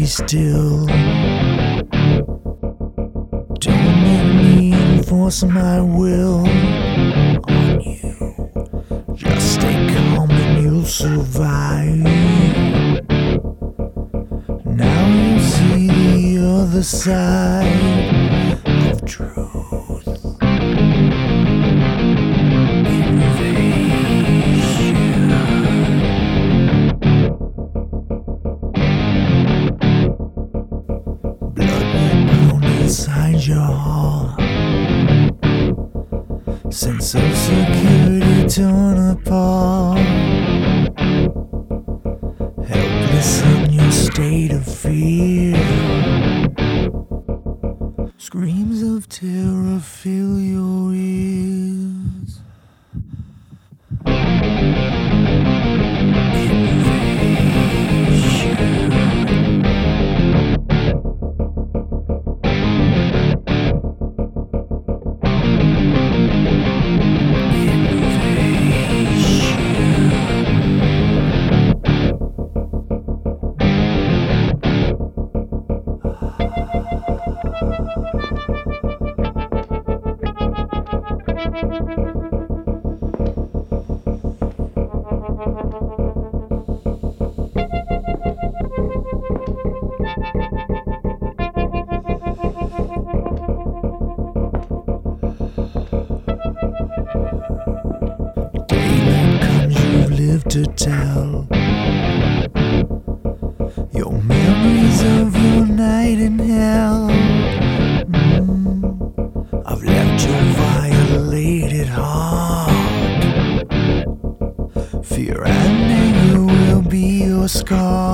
be still. Don't make me enforce my will on you. Just stay calm and you'll survive. Now you see the other side of truth. Invasion. Blood will pound inside your heart. Sense of security torn apart. Helpless in your state of fear. Screams of terror fill your ears. To tell your memories of your night in hell. I've left your violated heart. Fear and anger will be your scar.